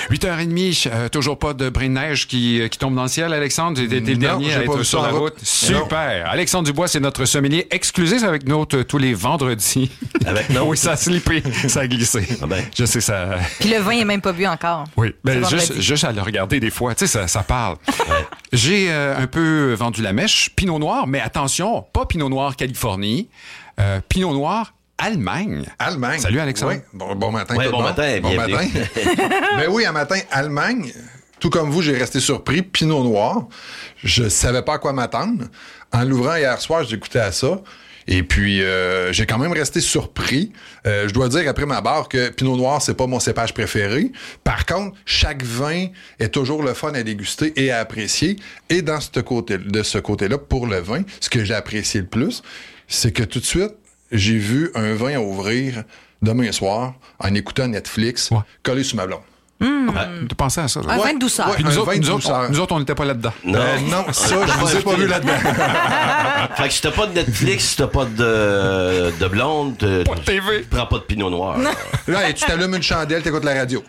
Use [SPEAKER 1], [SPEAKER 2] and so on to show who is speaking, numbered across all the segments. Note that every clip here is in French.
[SPEAKER 1] 8h30, toujours pas de brin de neige qui tombe dans le ciel, Alexandre. Tu étais le dernier à être sur la route. Super. Non. Alexandre Dubois, c'est notre sommelier exclusif avec nous tous les vendredis. Avec nous? Oui, ça a slippé, ça a glissé. Ah ben. Je sais, ça...
[SPEAKER 2] Puis le vin n'est même pas bu encore.
[SPEAKER 1] Oui, ben, juste à le regarder des fois, tu sais, ça parle. Ouais. J'ai un peu vendu la mèche. Pinot Noir, mais attention, pas Pinot Noir Californie, Pinot Noir Allemagne. Salut, Alexandre.
[SPEAKER 3] Oui, bon matin.
[SPEAKER 4] Oui, bon matin.
[SPEAKER 3] Bon matin. Ben oui, un matin, Allemagne. Tout comme vous, j'ai resté surpris. Pinot Noir. Je savais pas à quoi m'attendre. En l'ouvrant hier soir, j'écoutais à ça. Et puis, j'ai quand même resté surpris. Je dois dire, après ma barre, que Pinot Noir, c'est pas mon cépage préféré. Par contre, chaque vin est toujours le fun à déguster et à apprécier. Et de ce côté-là, pour le vin, ce que j'ai apprécié le plus, c'est que tout de suite, j'ai vu un vin à ouvrir demain soir en écoutant Netflix, collé sur ma blonde.
[SPEAKER 1] Tu pensais à ça?
[SPEAKER 2] Un vin de douceur.
[SPEAKER 1] Puis nous autres, on n'était pas là-dedans.
[SPEAKER 3] Non, ça, je vous ai pas vu là-dedans.
[SPEAKER 4] Fait que si t'as pas de Netflix, si t'as pas de blonde,
[SPEAKER 1] pas de TV.
[SPEAKER 4] Tu prends pas de Pinot Noir.
[SPEAKER 3] Là, tu t'allumes une chandelle, t'écoutes la radio.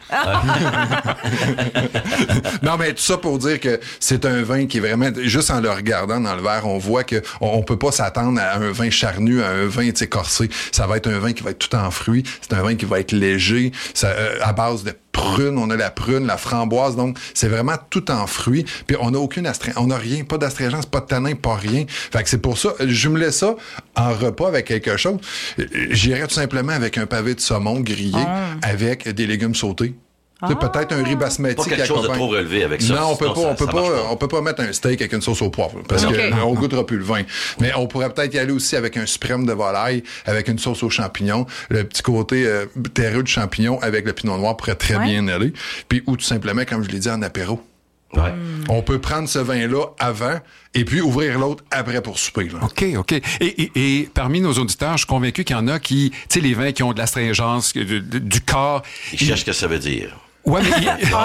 [SPEAKER 3] Non, mais tout ça pour dire que c'est un vin qui est vraiment, juste en le regardant dans le verre, on voit que on peut pas s'attendre à un vin charnu, à un vin corsé. Ça va être un vin qui va être tout en fruits. C'est un vin qui va être léger, à base de prune, on a la prune, la framboise, donc c'est vraiment tout en fruits. Puis on n'a on n'a rien, pas d'astringence, pas de tanin, pas rien. Fait que c'est pour ça, je me laisse ça en repas avec quelque chose. J'irais tout simplement avec un pavé de saumon grillé avec des légumes sautés. Peut-être un riz basmati
[SPEAKER 4] pas quelque chose de trop relevé avec ça.
[SPEAKER 3] Non, on peut pas mettre un steak avec une sauce au poivre parce qu'on goûtera plus le vin. Mais on pourrait peut-être y aller aussi avec un suprême de volaille, avec une sauce aux champignons, le petit côté terreux de champignons avec le pinot noir pourrait très bien aller. Puis ou tout simplement, comme je l'ai dit, en apéro.
[SPEAKER 4] Ouais.
[SPEAKER 3] On peut prendre ce vin-là avant et puis ouvrir l'autre après pour souper. Là.
[SPEAKER 1] OK. Et parmi nos auditeurs, je suis convaincu qu'il y en a qui, tu sais, les vins qui ont de l'astringence, du corps.
[SPEAKER 4] Ils cherchent ce que ça veut dire.
[SPEAKER 1] Ouais, mais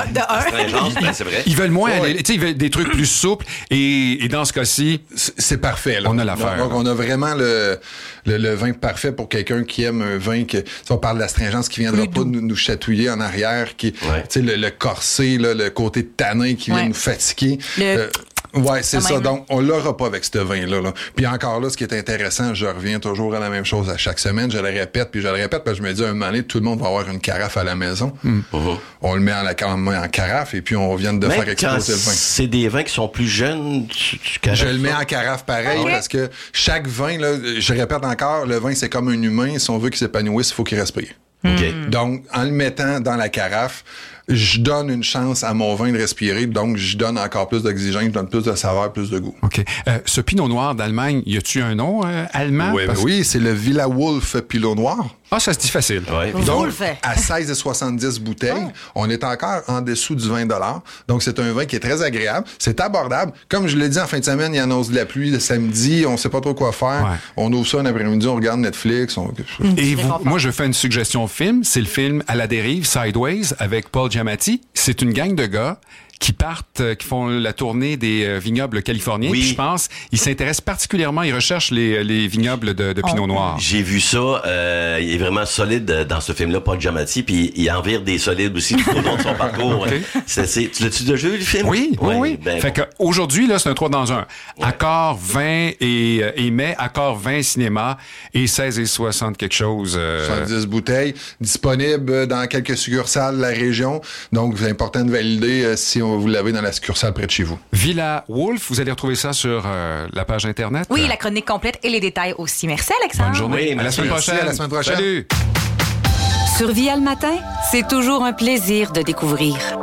[SPEAKER 4] c'est vrai.
[SPEAKER 1] Ils veulent moins aller, tu sais, ils veulent des trucs plus souples et dans ce cas-ci,
[SPEAKER 3] c'est parfait là.
[SPEAKER 1] On a l'affaire.
[SPEAKER 3] Donc on a vraiment le vin parfait pour quelqu'un qui aime un vin que si on parle d'astringence qui viendra pas nous chatouiller en arrière, qui tu sais le corset là, le côté tanin qui vient nous fatiguer. Ouais, c'est ça. Donc, on l'aura pas avec ce vin-là. Là. Puis encore là, ce qui est intéressant, je reviens toujours à la même chose à chaque semaine. Je le répète, parce que je me dis, à un moment donné, tout le monde va avoir une carafe à la maison. On le met en carafe et puis on vient de faire exploser le vin.
[SPEAKER 4] C'est des vins qui sont plus jeunes,
[SPEAKER 3] je le mets en carafe pareil parce que chaque vin, là, je répète encore, le vin, c'est comme un humain. Si on veut qu'il s'épanouisse, il faut qu'il respire. Donc, en le mettant dans la carafe, je donne une chance à mon vin de respirer, donc je donne encore plus d'oxygène, je donne plus de saveur, plus de goût.
[SPEAKER 1] OK. Ce Pinot Noir d'Allemagne, y a-tu un nom allemand?
[SPEAKER 3] Oui, c'est le Villa Wolf Pinot Noir.
[SPEAKER 1] Ah, ça se dit facile.
[SPEAKER 4] Ouais.
[SPEAKER 3] Donc, à 16,70 bouteilles, on est encore en dessous du 20 $. Donc, c'est un vin qui est très agréable. C'est abordable. Comme je l'ai dit en fin de semaine, il annonce de la pluie le samedi. On sait pas trop quoi faire. Ouais. On ouvre ça un après-midi, on regarde Netflix.
[SPEAKER 1] Et moi, je fais une suggestion film. C'est le film À la dérive, Sideways, avec Paul Giamatti. C'est une gang de gars qui font la tournée des vignobles californiens. Puis je pense, ils s'intéressent particulièrement, ils recherchent les vignobles de Pinot Noir.
[SPEAKER 4] J'ai vu ça, il est vraiment solide dans ce film-là, Paul Giamatti, puis il en vire des solides aussi tout au long de son parcours. Okay. Tu l'as-tu déjà vu, le film?
[SPEAKER 1] Oui. Ben, fait qu'aujourd'hui, là, c'est un 3 dans 1. Accord 20 et mai, accord 20 cinéma et 16 et 60 quelque chose.
[SPEAKER 3] 70 bouteilles, disponibles dans quelques succursales de la région. Donc, c'est important de valider si vous l'avez dans la succursale près de chez vous.
[SPEAKER 1] Villa Wolf, vous allez retrouver ça sur la page Internet.
[SPEAKER 2] Oui, la chronique complète et les détails aussi. Merci, Alexandre.
[SPEAKER 1] Bonne journée.
[SPEAKER 4] Oui,
[SPEAKER 1] à la semaine prochaine.
[SPEAKER 3] À la semaine prochaine.
[SPEAKER 1] Salut.
[SPEAKER 5] Sur Via le matin, c'est toujours un plaisir de découvrir.